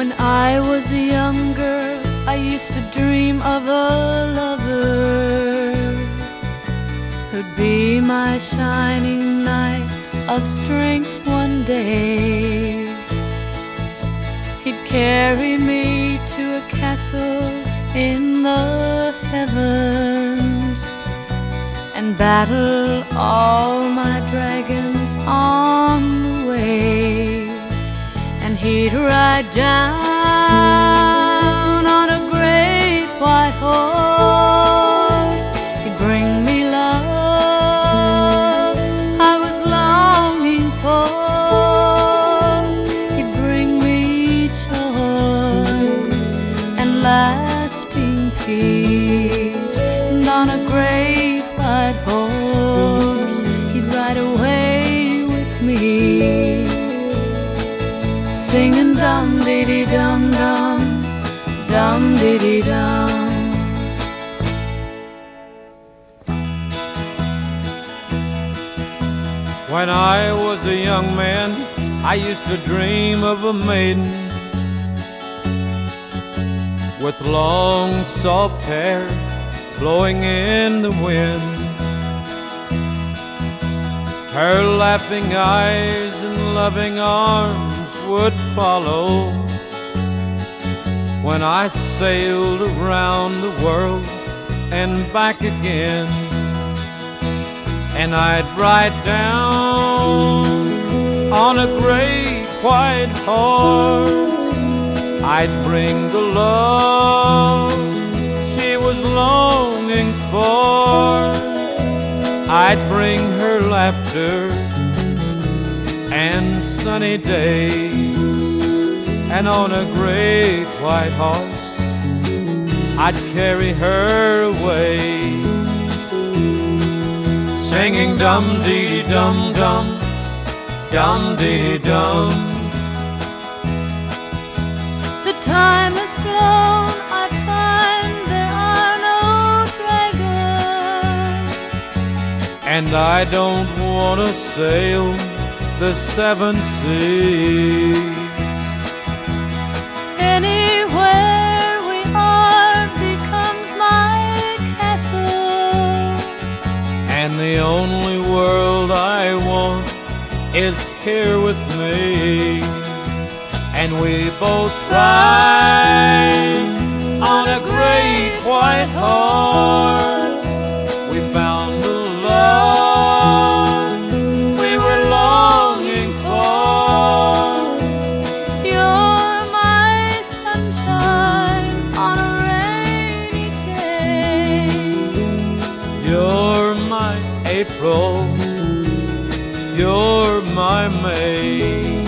When I was a young girl, I used to dream of a lover who'd be my shining knight of strength one day. He'd carry me to a castle in the heavens and battle all my dragons on the way. And he'd ride down on a great white horse. He'd bring me love I was longing for. He'd bring me joy and lasting peace. And on a great white horse he'd ride away with me, singing dum-dee-dee-dum-dum, dum-dee-dee-dum. When I was a young man, I used to dream of a maiden with long soft hair blowing in the wind. Her laughing eyes and loving arms would follow when I sailed around the world and back again. And I'd ride down on a great white horse. I'd bring the love she was longing for. I'd bring her laughter and sunny days. And on a great white horse I'd carry her away, singing dum-dee-dum-dum, dum-dee-dum. The time has flown, I find there are no dragons, and I don't want to sail the seven seas. Anywhere we are becomes my castle, And the only world I want is here with me. And we both ride on a great white horse. We found the love we were longing for. You're my sunshine on a rainy day. You're my April, you're my May.